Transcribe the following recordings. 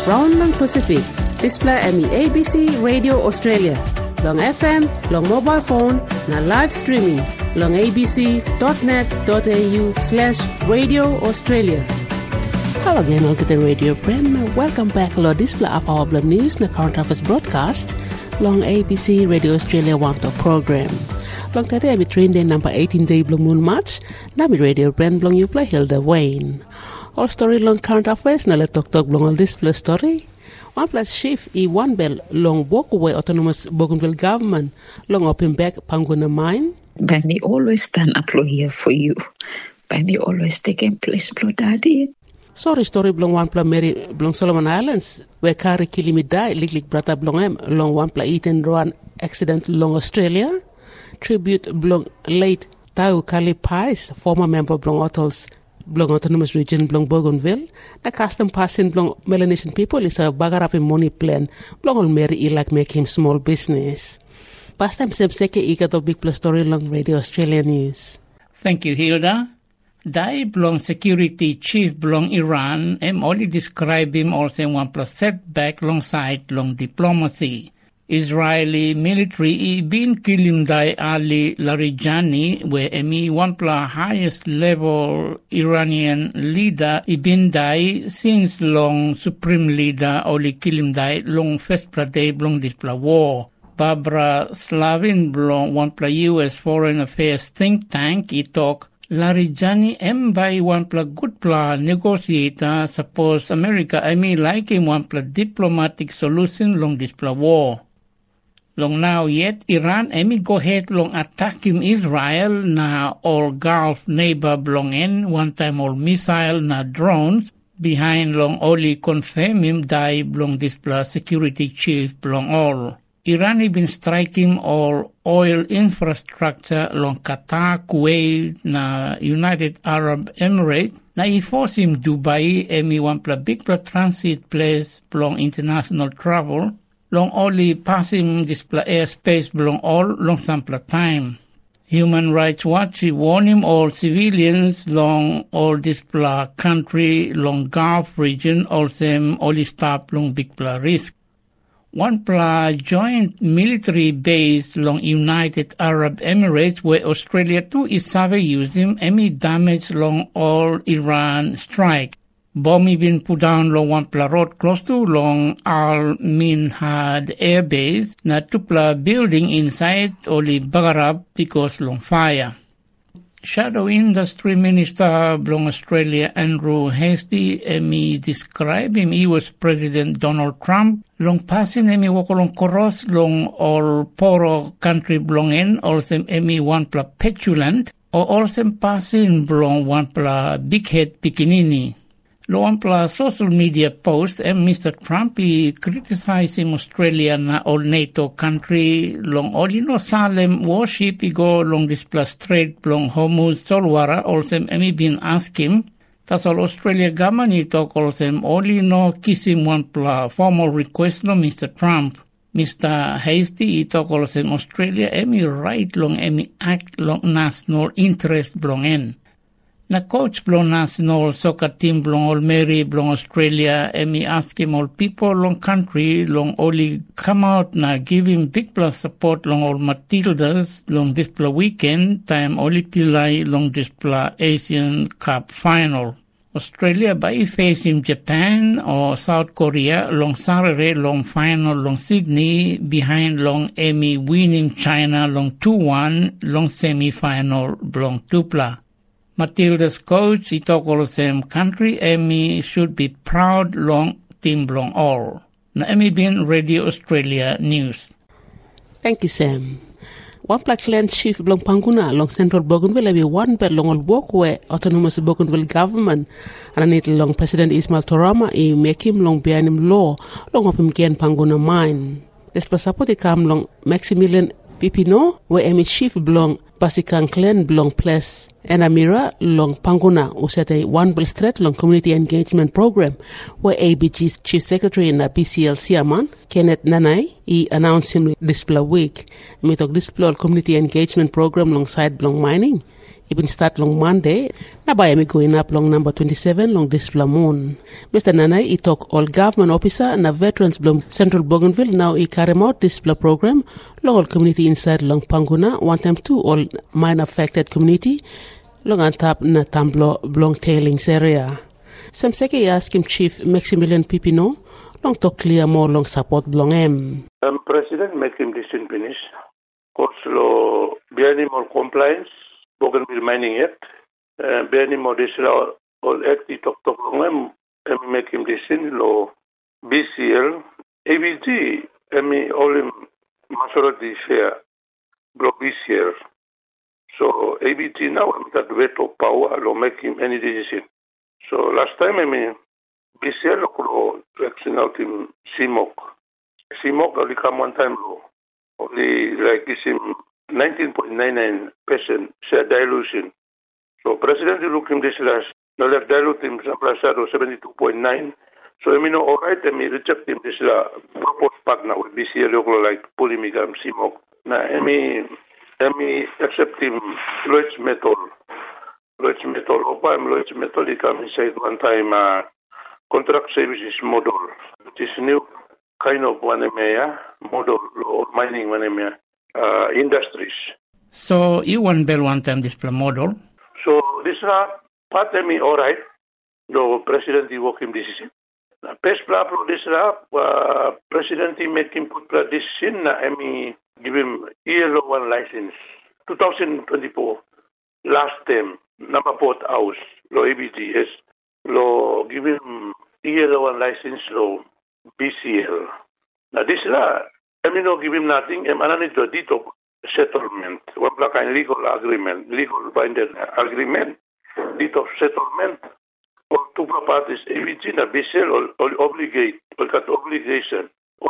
Brown Long Pacific. Display me ABC Radio Australia. Long FM, long mobile phone, na live streaming. Long abc.net.au/Radio Australia. Hello again, welcome to the Radio Prem. Welcome back to display of our blog news na current affairs broadcast. Long ABC Radio Australia One Talk program. Long today I train day number 18 day blong moon March. Nami Radio Brand blong you play Hilda Wayne. All story long current affairs na let talk blong all display story. One plus shift one bell long walkway autonomous Bougainville government long open back Panguna mine. Benny always stand up here for you. Benny always taking place blow daddy. Sorry story blong one pla Mary blong Solomon Islands where Kari Kilimi died lik brata blong em long one pla eaten run accident long Australia. Tribute blong late Tau Kali Pais, former member blong Ottles blong autonomous region blong Bougainville. The custom passing blong Melanesian people is a bagarapi money plan blong all Mary ilak make him small business. Past time seke ika to big plus story long Radio Australia News. Thank you, Hilda. Dai blong security chief blong Iran only describe him also one plus setback long side long diplomacy. Israeli military been killing Dai Ali Larijani where one plus highest level Iranian leader Ibn Dai since long supreme leader only killing Dai long first day blong this war. Barbara Slavin blong one plus US Foreign Affairs think tank talk Larijani by one plus good plus negotiator suppose America like him one plus diplomatic solution long this war. Long now yet Iran go ahead long attack him Israel na all Gulf neighbor blong in one time all missile na drones behind long only confirm him die blong this plus security chief blong all. Iran been striking all oil infrastructure long Qatar, Kuwait, na United Arab Emirates. Na force him Dubai, one plus big plus transit place long international travel. Long only passing this airspace long all long sample time. Human Rights Watch warn him all civilians long all this country long Gulf region also only stop long big risk. One joint military base long United Arab Emirates where Australia too is survey using damage long all Iran strike. Bomb been put down long one road close to long Al Minhad Air Base, not to building inside only Bagarab because long fire. Shadow Industry Minister long Australia Andrew Hastie described him he was President Donald Trump long passing walk long cross long all poro country belong in also one petulant or also passing long one big head pikinini. Long social media post Mr. Trump criticized him Australia na all NATO country long all Salem warship go long this Strait long Hormuz Solwara also been asked him that's all Australia government talk also only kiss him one formal request no Mr. Trump. Mr. Hastie talk also Australia right long act long national interest belong in. Na coach blong national soccer team blong all Mary blong Australia ask him all people long country long only come out na give him big plus support long all Matildas long this weekend time only pilai long this Asian Cup final. Australia by facing Japan or South Korea long Saturday long final long Sydney behind long winning China long 2-1 long semi-final long Tupla. Matilda's coach, he talk all the same country, should be proud long team long all. Na been Radio Australia News. Thank you, Sam. One black land chief belong Panguna long central Bougainville one bed long old walkway autonomous Bougainville government and it long President Ismail Torama make him long behind him law long up him again Panguna mine. This passport come long Maximilian Pipino where chief belong Basikan Clan belong place and Amira long Panguna who set a one bill straight long community engagement program where ABG's chief secretary in the PCL Siaman Kenneth Nanai he announced him this week. We talk this community engagement program alongside belong mining. It been start long Monday. Na by me going up long number 27 long display moon. Mr. Nanai, he talk all government officer and veterans blom Central Bougainville now he carry out display program long all community inside long Panguna one time two all mine affected community long on top na Tamblo blong tailings area. Some second ask him Chief Maximilian Pipino long talk clear more long support blong M. President make him decision finish. Course lo bearing more compliance. Bougainville Mining Act, bearing more this law, all act the talk long make him decision lo BCL, ABG, all in majority share, block BCL. So ABG now got veto power lo make him any decision. So last time BCL lo action out in CMOC. CMOC only come one time lo. Only like this him 19.99% share dilution. So President look him this last no like dilute him some 72.9. So all right, reject him this proposed partner with BCL local like Polymigam CMOC. Now accept him Lloyd's Metal. Lloyd's Metal he come inside one time contract services model. This new kind of one model or mining one industries. So you want build one time display model? So this part all right. No president he work him decision. Best plan this president he make him put decision give him yellow one license 2024 last term number port house lo ABGS lo give him yellow one license lo BCL. Now this no give him nothing. I need the deed of settlement. One kind legal agreement, legal binding agreement, deed of settlement. Or two parties, ABG and BCL or obligate, or got obligation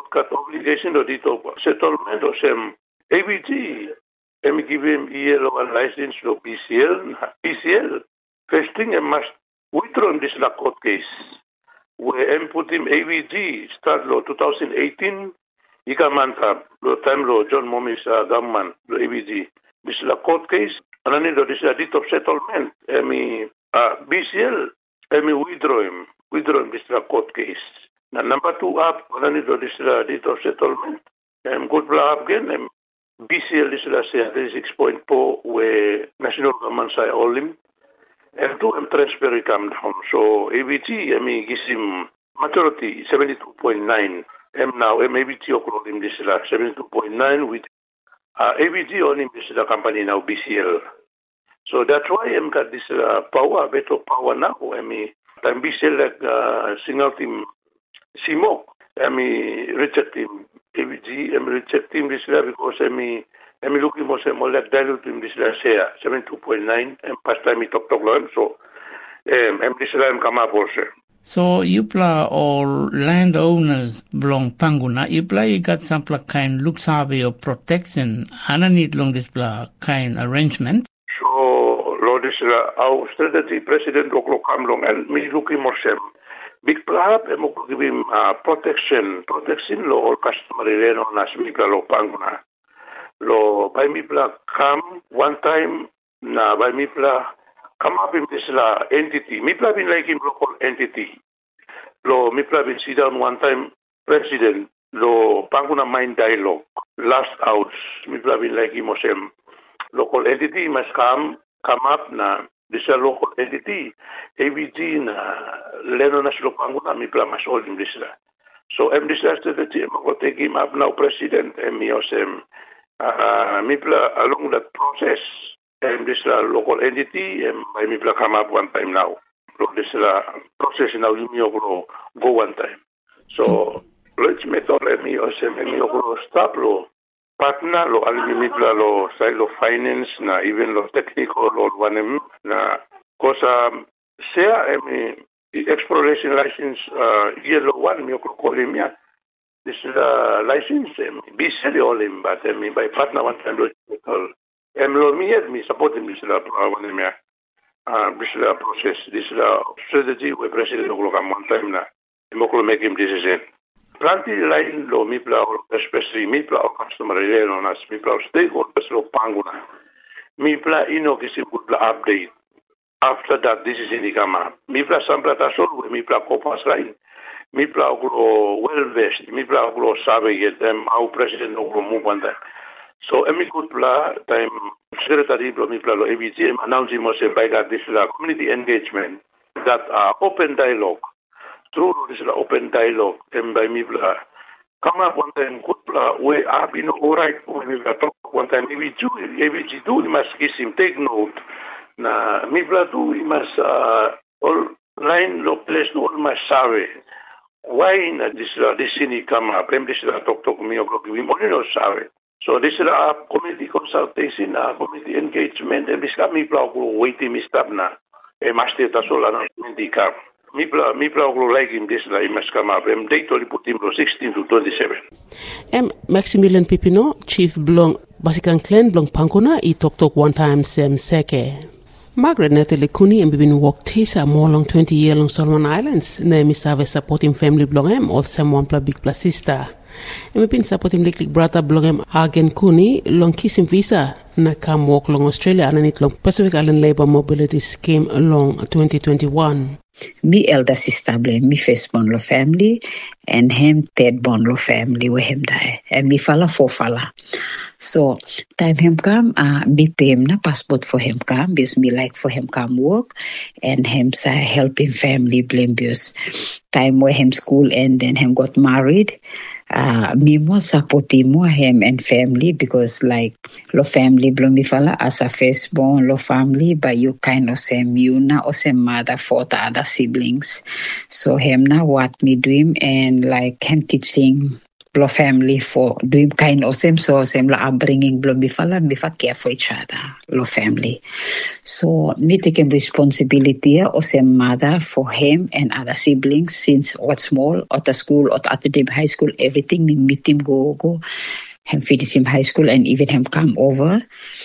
or deed of settlement or some ABG. Give him yellow one license to BCL. BCL. First thing, I must withdraw this court case. Where put him AVG start law 2018, Ikamanta, lo time law John Momis government, lo AVG. This is a court case, and I need this is a deed of settlement. BCL, withdraw him this is a court case. Now number two up, I need this is a deed of settlement. Good blah again, BCL this is 36.4 where national government say all him. And two transfer come down. So ABG, gives him majority 72.9. Now ABG occurred in this 72.9 with ABG on him this is the company now BCL. So that's why got this power, better power now. Time BCL like single team CMOC. Reject him ABG. Reject him this because looking more like dilute in this share 72.9 and past time he talk long so this come up also. So you play all landowners belong Panguna, you play got some kind look survey of protection and I need long this kind arrangement. So Lord is our strategy president Oklo Kamlong and me looking more sem. Big plan give him protection law all customary on as Mikla Panguna. Lo by Mipla come one time na by Mipla come up in this entity. Mipla been like him local entity. Lo Mipla been sit down one time president. Lo Panguna Mine Dialogue last house. Mipla been like him osem local entity must come up na this a local entity. ABG na Leno National Panguna Mipla must hold him this. So this strategy I'm going to take him up now president me osem. Mipla along that process, this local entity, by Mipla come up one time now. This process now you go one time. So let's make all me stop lo partner lo Mipla lo side of finance na even lo technical lo one na cause share exploration license yellow one me call him ya. This is a license, BCL all him, but by partner one time, me support him, this is a process, this is a strategy where President Oklahoma one time now, and make him decision. Plenty line lo Mipla, especially Mipla, customer relay on us, Mipla, stakeholders lo Panguna. Mi pla ino kisim putla update. After that, this is in the kama. Mi pla sampla tasol, mi pla kopas rain. Mi pla oglo well vest. Mi pla oglo sabe yet them how president oglo move on that. So emi kutla time secretary blo mi pla lo EBG announcing mo se by that this is a community engagement that open dialogue. Through this open dialogue and by mi pla come up one time kutla we are been all right we talk one time EBG do must kiss him take note. Na mi pla do must all line lo place no must sabe. Why na this sini come up and this talk me oglo we only no sabe. So this is a community consultation, a community engagement, and this mi pla oglo waiting mi stabna e master tasola na indika. Mi pla oglo like him this la imas come up and date only put him 16 to 27. Maximilian Pipino, Chief Blong Basikan Clan Blong Pankuna I talk one time Sem Seke. Margaret Natalie Cooney and been walk tisa more long 20 year long Solomon Islands. Na mi save supporting family blong em all sem one pla big pla sister. And we've been supporting Licklick brother blong em Hagen Cooney long kissing visa na come walk long Australia and it long Pacific Island Labour Mobility Scheme along 2021. Me elder sister blame me firstborn lo family and him thirdborn lo family we him die and me fala for fala. So time him come me pay him na passport for him come because me like for him come work and him say help him family blame because time where him school and then him got married. Me more supporting more him and family because like lo family blom me fala as a firstborn lo family but you kind of same you na or same mother for the other siblings. So him na what me do him and like him teaching lo family for doing kind of same so same la upbringing blom me fala me fa care for each other lo family. So me taking responsibility of same mother for him and other siblings since what's small at the school or at the high school everything me meet him go him finish him high school and even him come over.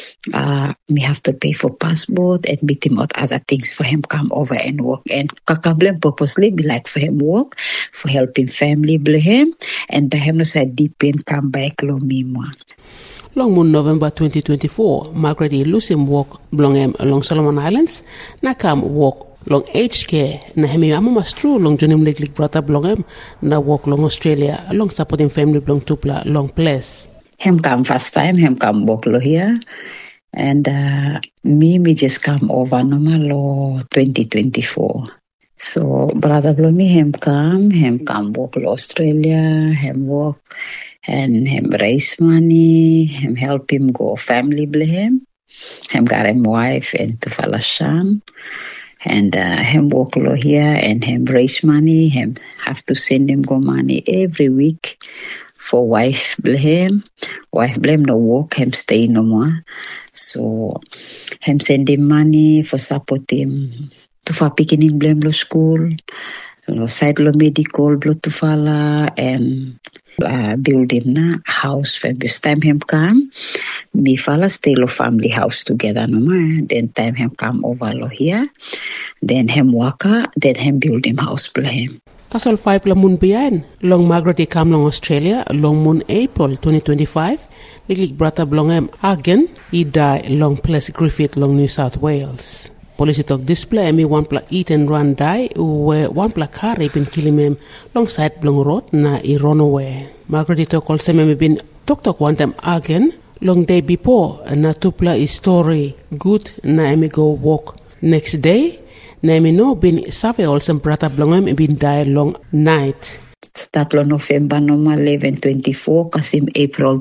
Me have to pay for passport and meet him at other things for him come over and work. And kakamblem purposely me like for him work, for helping family blame him and by him no say deep in come back lo me more. Long moon November 2024, Margaret Lusim walk along Solomon Islands, na kam walk long aged care, na hemi amamastru long Jonim Licklick brother blongem, na walk long Australia, along supporting family blong tupla long place. Him come first time, him come walk lo here, and me just come over normal lo 2024. So brother blong me him come walk lo Australia, him walk. And him raise money, him help him go family blame him got him wife and to Falashan. And him walk lo here and him raise money, him have to send him go money every week for wife blame no work, him stay no more. So him send him money for support him to fa picking in blame lo school, lo side lo medical, blo to fala and build him na house for this time him come me fala stay lo family house together no ma then time him come over lo here then him waka then him build him house blame. Tasol 5 la moon behind long Margaret come long Australia long moon April 2025 Licklick brother blongem again he die long place Griffith long New South Wales. Police talk display me one pla eat and run die where one pla car been killing him long side blong road na I run away. Margaret talk also me been talk one time again long day before na tupla is story good na me go walk next day na me no been save also brother blong him been die long night. Start lo November normal 11/24 kasim April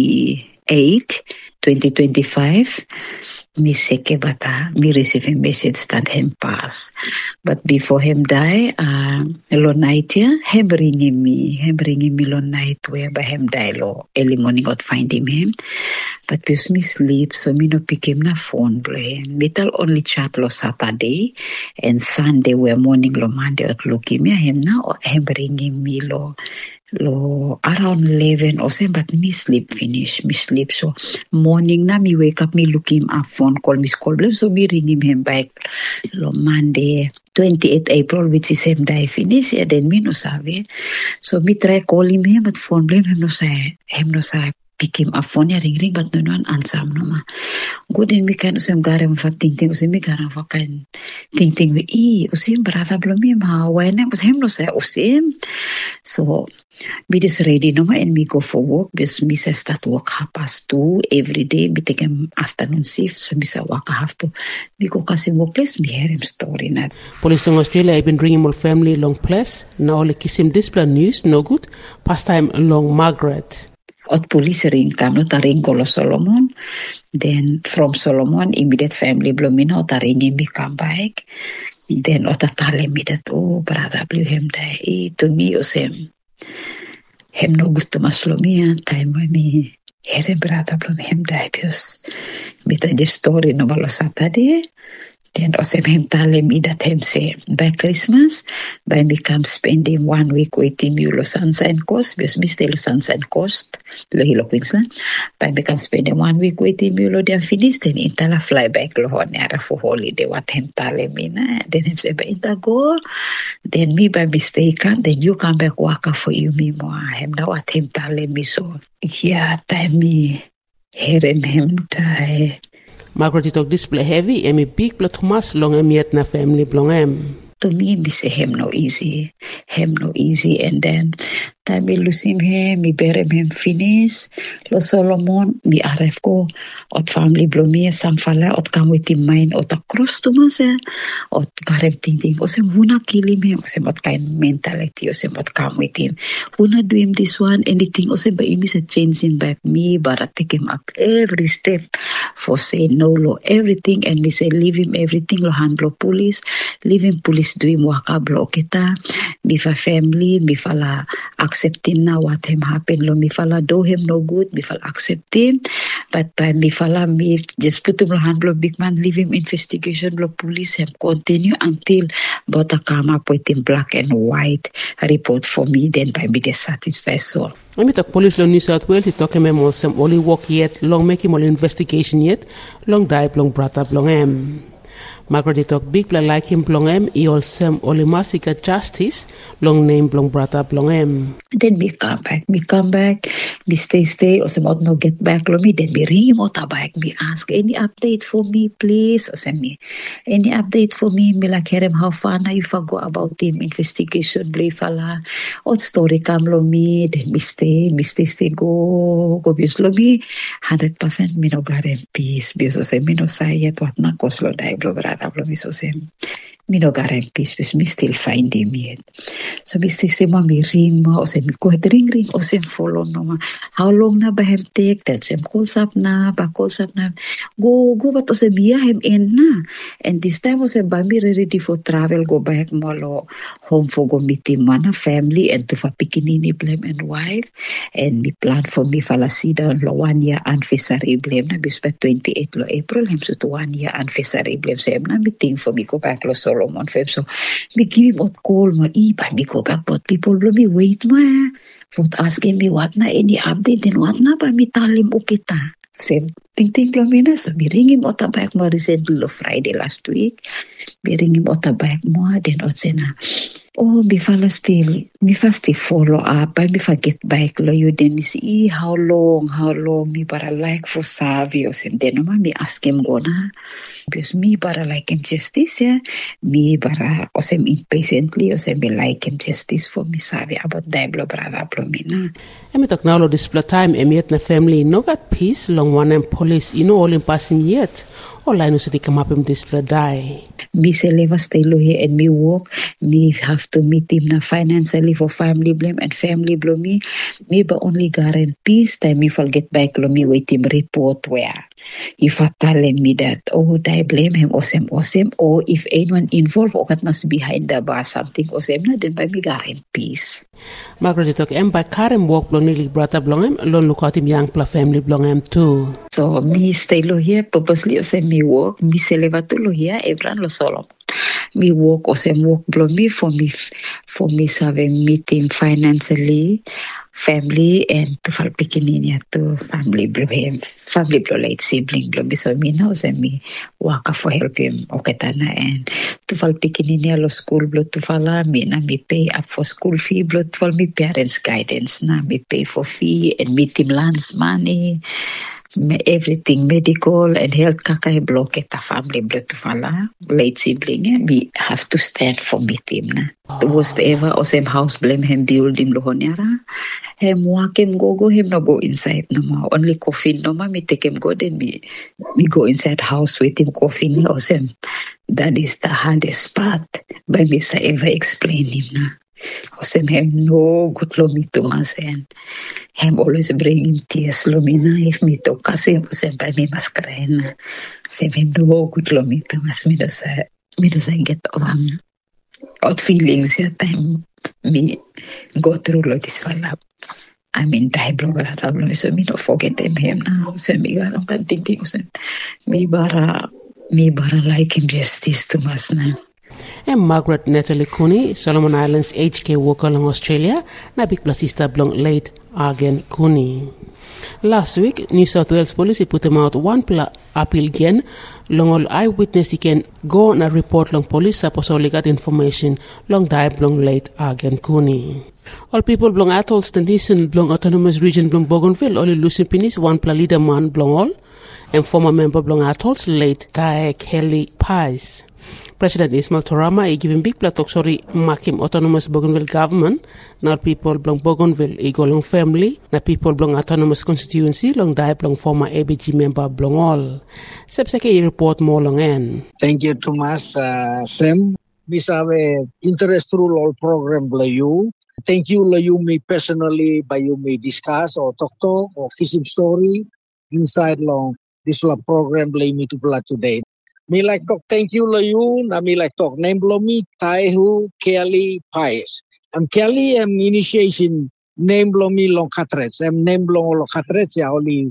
28 2025. Me seke bata, me receive a message that him pass. But before him die, lo night ya, him bringing me lo night whereby him die lo early morning got find him. But because me sleep, so me no pick him na phone play. Me tell only chat lo Saturday and Sunday where morning lo Monday at look him now him bringing me lo around 11 or something, but me sleep so morning na me wake up me look him up phone call me call so me ring him back lo Monday 28 April which is him die finish then me no sabe so me try call him but phone blame him no say pick him up phone ya ring but no one answer no ma. Good in me kan usem garem fa ting usem me garem fa kan ting we usem brother blomi ma wene but him no say usem. So we just ready no ma and me go for work because me say start work 2:30 every day. Me take him afternoon shift so me say work have to me go kasi workplace me hear him story na. Police long Australia have been bringing more family long place. Now only kiss him discipline news no good. Pastime long Margaret. Ot police ring kam no taring Golo Solomon. Then from Solomon immediate family blomina ot taring me come back. Then ot tale me that brother blew him die to me osem. Hem no good to maslomia time me here brother blew him die because bita the story no balo Saturday. Then osem him tale me that him say by Christmas by me come spending 1 week with him you Sunshine Coast because me stay Sunshine Coast lo hilo Queensland by me come spending 1 week with him you lo dia finish then intala fly back lo honera for holiday what him tale me na then him say by inta go then me by mistake then you come back waka for you me more him na what him tale me so yeah time me hearing him die. Margaret talk display heavy and me big blood Thomas long yet na family blong To me say him no easy and then time me lose him me bury him finish lo Solomon me arrive ko ot family blomi sam fala ot come with him mine ot across to mas ot garem ting osem huna kill him osem ot kind mentality osem ot come with him huna do him this one anything osem by me say change him back me but I take him up every step for say no lo everything and me say leave him everything lo handle police leave him police do him waka block kita me fa family me fala accept him now what him happen lo me fala do him no good me fala accept him but by me fala me just put him hand blow big man leave him investigation blow police him continue until but I come up with him black and white report for me then by me they satisfied so let me talk police long New South Wales talk him some only work yet long make him all investigation yet long die long brought up long Margaret talk big play like him blong he also only massacre justice long name blong brata blong then me come back me stay or some no get back lo me then me ring him out back me ask any update for me please or send me any update for me like hear him how far now you forgot about him investigation blay fala what story come lo me then me stay go because lo me 100% me no got in peace because me no say yet what na cause lo die blo so same me no got in peace because me still find him yet so me still say me ring ma or say me go ring or say follow no ma how long na ba him take that him calls up na go but or say me him in na and this time or say ba me ready for travel go back mo home for go meet him mana family and to for pikinini blame and wife and me plan for me fala sit down lo 1 year anniversary blame na bis 28 lo April him so to 1 year anniversary blame so na meeting for me go back lo Solomon fam so me give him out call ma by me go back but people blow me wait ma for asking me what na any update then what na ba me tell him okay ta same ting blow me na so me ring him out back mo recently lo Friday last week me ring him out back mo then otsena me fala still follow up me forget back lo you then me see how long me para like for savvy or some then me ask him go na because me para like him justice me para or some impatiently or some me like him justice for me savvy about Diablo brother me na me talk now lo display time yet na family no got peace long one and police all in passing yet all I know so they come up in display die me say never stay low here and me work me have to meet him na financially for family blame and family blame me but only guarantee peace time me forget back lo me wait him report where if I tell me that I blame him osem or if anyone involved or that must behind the bar something osem na then by me guarantee peace Margaret talk by Karen walk blong nearly brought up blong long look out him young pla family blong too so me stay low here purposely osem me work me se levato lo here everyone lo Solomon me work or some work blow me for me having meeting financially family and tufal pikinin niya to family blo him family blo late sibling blo biso mi na ose mi waka for help him oketana and tufal pikinin niya lo school blo tufala mi na mi pay up for school fee blo tufal mi parents guidance na mi pay for fee and mi team lunch money everything medical and health kakai block eta family blo tufala late sibling we have to stand for me team na to was ever or same house blame him building lo honyara him walk him go him no go inside no more only coffee no more me take him go then me go inside house with him coffee ni or same that is the hardest part by me say ever explain him na or same him no good lo me to mas and him always bringing tears lo me na if me to kasi or same by me mas cry na same him no good lo me to mas me do say get over out feelings at time me go through lo this one up I mean die blogger tablo so me no forget him now so me garang kan thinking so me bara like injustice to mas na. And Margaret Natalie Cooney, Solomon Islands HK worker in Australia, na big plasista belong late Argen Cooney. Last week, New South Wales Police put him out one appeal again. Long all eyewitness he can go and report long police suppose only got information long die belong late Argen Cooney. All people belong atolls the nation belong autonomous region belong Bougainville only losing pinis one leader man belong all and former member belong atolls late Guy Kelly Pies. President Ismail Torama is giving big talk sorry makim autonomous Bougainville government. Now people belong Bougainville go long family. Now people belong autonomous constituency long die belong former ABG member belong all. Sepseke report more long end. Thank you, Thomas. Sam, we have a interest through all program by you. Thank you, you me personally, by you may discuss or talk or kissing story inside long this program by me to play today. Me like talk thank you you, na me like talk name below me Taihu Kelly Pies. Kelly initiation name below me long catrets. Name below long catrets ya only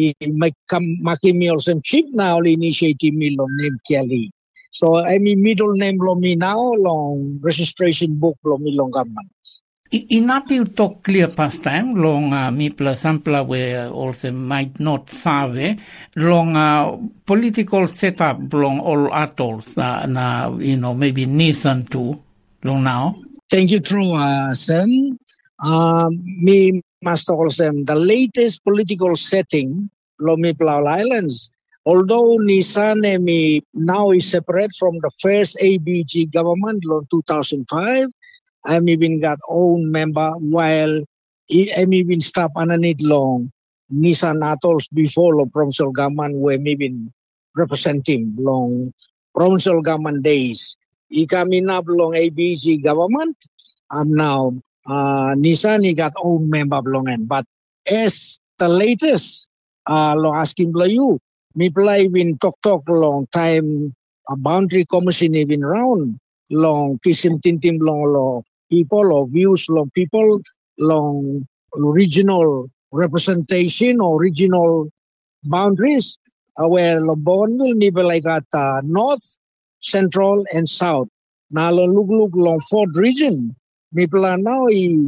making me also chief now only initiating me long name Kelly. So I mean middle name below me now long registration book below me long government. Inapi talk clear past time long mi plasampla where also might not save long political setup long all atolls na maybe Nissan too long now. Thank you, true Sam. Me must also the latest political setting long mi Palau Islands. Although Nissan me now is separate from the first ABG government long 2005. I'm even got own member while I'm even stop underneath long Nissan atolls before long provincial government where even representing long provincial government days. I coming up long ABG government. I'm now Nissan he got own member belong in. But as the latest long asking you, me play even talk long time a boundary commission even round long kisim tintim long people or views long people long regional representation or regional boundaries where Bougainville maybe like at north, central and south. Now look long fourth region. Mipla now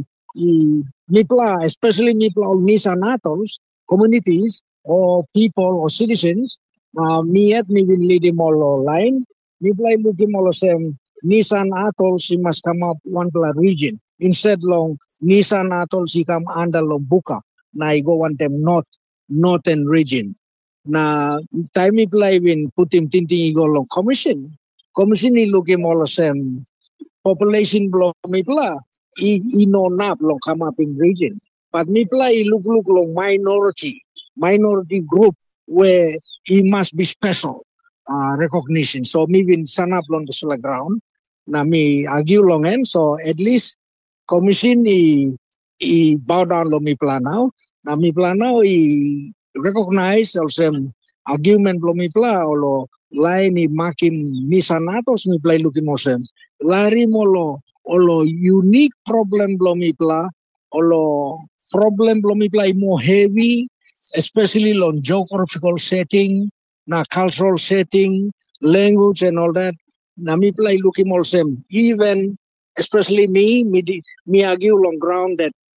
Mipla especially Mipla Nissan atolls communities or people or citizens me will lead them all line. Mipla look him all same Nissan atoll she must come up one region. Instead long Nissan atoll she come under Lombuka. Now I go one them northern region. Na time play win put him tinting go long commission. Commission he look him all same population block mipla. He no nap long come up in region. But mipla he look long minority group where he must be special recognition. So me win sun up on the solar ground. Na me argue long end, so at least commission he bow down lo mi planao. Na mi planao he recognize also argument lo mi pla lo line he makin misanatos mi play looking also. Lari mo lo unique problem lo mi pla lo problem lo mi pla more heavy, especially on geographical setting, na cultural setting, language and all that. Nami play looking all same. Even especially me argue long ground that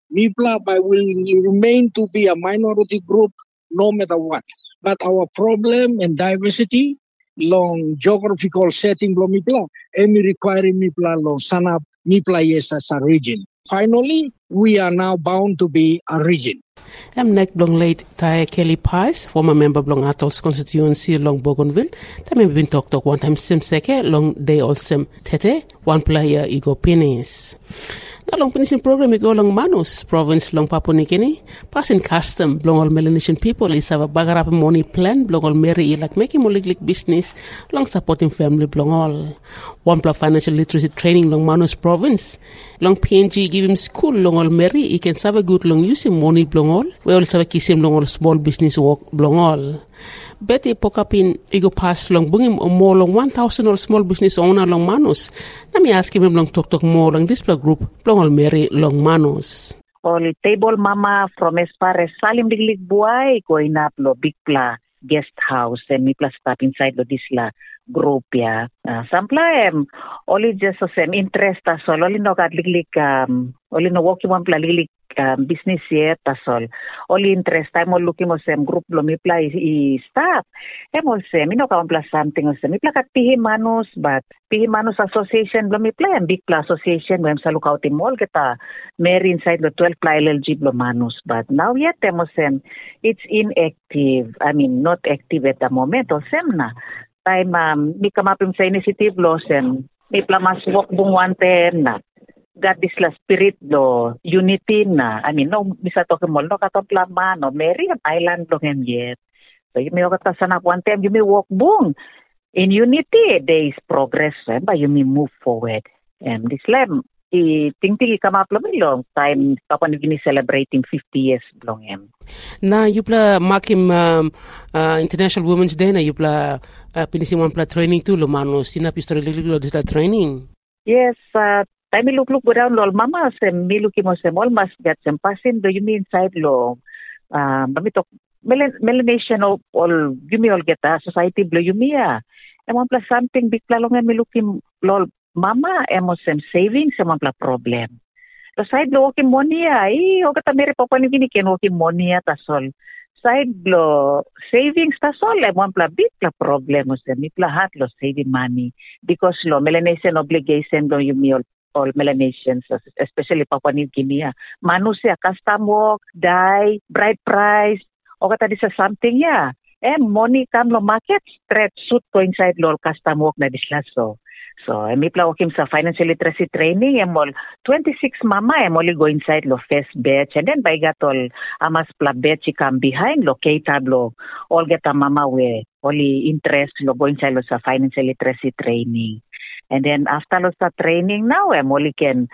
Mipla will remain to be a minority group no matter what. But our problem and diversity long geographical setting lo Mipla, emi requiring Mipla lo sanap Mipla yes as a region. Finally, we are now bound to be a region. I'm neck long late Ty Kelly Pies, former member of Long Atolls constituency long Bougainville. That may been talk one time sim seke long day also tete one player ego penis. Na long penis in program ego long Manus province long Papua New Guinea. Passing custom long all Melanesian people is have a bagarap money plan long all Mary like making moliglik business long supporting family long all. One plus financial literacy training long Manus province. Long PNG give him school long all Mary he can have a good long using money long all. We also have kisim long all small business work long all. Betty pokapin igo pass long bungim or more long 1,000 all small business owner long Manus. Let me ask him long talk more long this group long all Mary long Manus. All table mama from as far as Salim Diglig Buay going up lo big pla guest house and me plus stop inside lo disla group ya. Sampla only just the same interest as all. Only no got liglig only no walking one pla liglig business yet as all. Only interest I'm all looking mo same group lo me pla I stop. I'm all same. Me no ka pla something o same. Me pla kat Pihi Manus but Pihi Manus Association lo me pla and big pla association when sa lookout in mall kita Mary inside the 12 pla LLG lo Manus but now yet I'm all same. It's inactive. I mean not active at the moment o same na. Time mi kamapim sa initiative lo sem mi plamas walk bung wante na got this la spirit do unity na I mean no bisa to kemol no katopla no Mary island lo ngem yet so you may kata sana wante you may walk bung in unity there is progress but you may move forward and this lem I ting-ting ikamap long time Papua New Guinea celebrating 50 years long em. Na yupla makim International Women's Day na yupla pinisiman pla training tu lo Manus sina pistori lo dita training. Yes, time look down lo mama sem miluki mo sem all must get sem passing do you mean inside lo bamitok Melanesian all you me all get a society blo you me one plus something big pla long em miluki lo mama emos sem savings sem pla problem. So side lo walking money o kata mere Papua New Guinea ken walking money tasol. Side lo savings tasol one pla big pla problem sem mi pla hat lo saving money because lo Melanesian obligation do you me all Melanesians especially Papua New Guinea. Manusia custom work, die, bride price o kata disa something ya. Money come lo market straight suit ko inside lo custom work na dislaso. So, mi pla wakim sa financial literacy training, all 26 mama, only go inside lo first batch, and then by gatol amas pla batch come behind lo catered lo all get a mama we only interest lo go inside lo sa financial literacy training. And then after lo sa training now, only can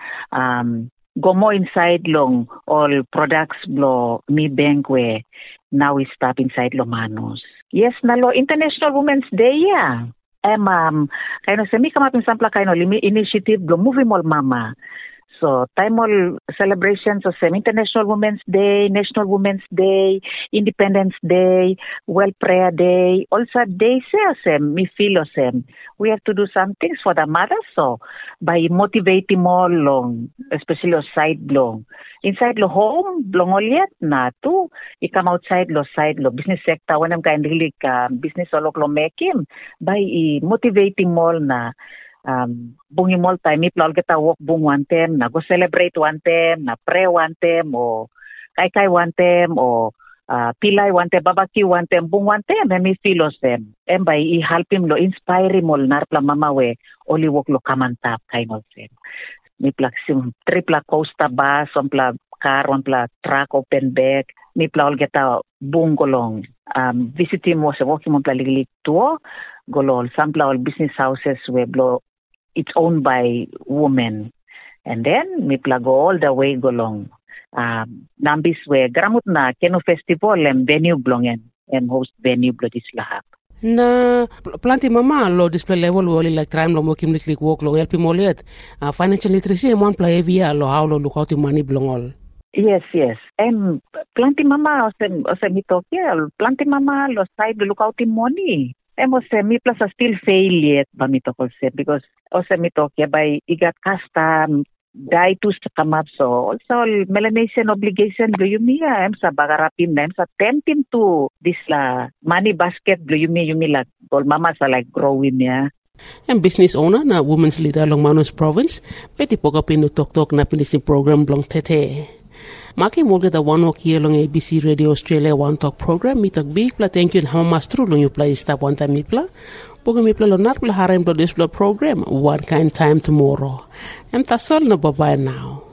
go more inside long all products lo mi bank we now we stop inside lo Manus. Yes, na lo International Women's Day ya. Kaino semi kamapin sampla kaino initiative blo movie mall mama. So time all celebrations of International Women's Day, National Women's Day, Independence Day, World Prayer Day, also day say me feel we have to do some things for the mothers so by motivating more long, especially side long. Inside lo home, long all yet na to I come outside lo side lo business sector when I'm kind of business all lo make him by motivating more na bungi mall time mi plal kita walk bung one time na go celebrate one time na pray one time o kai one time o pilay one time barbecue one time bung one time mi feel them by I help him lo inspire him all narpla mama we only walk lo kamantap kind of them mi plaksim tripla costa bus on pla car on pla truck open back mi plal kita bung golong visit him was walking on pla liglig tour golol sampla all business houses we blow it's owned by women. And then, mi plago all the way golong. Nambis we, gramut na, Keno Festival, venue blongen, and host venue blodis lahap. Na planti mama lo display level wali like time lo mokim liklik work lo help mo let financial literacy mon play via lo how lo look out money blongol. Yes. Planti mama ose mitokya, planti mama lo side look out money. Mi plus still fail yet ba mitokol se because ose mitokya by igat custom die to come up. So also Melanesian obligation do you mean sa bagarapin na sa tempting to this money basket do you mean like all mama sa like growing ya. And business owner na women's leader long Manus province, peti pokapin no tok na pinisi program blong tete. Maki mulga da one walk here long ABC Radio Australia One Talk program mitok big pla thank you and how mastru long you play stop one time mipla. Boga mipla lo nat pla harem do this program one kind time tomorrow. Em tasol na bye now.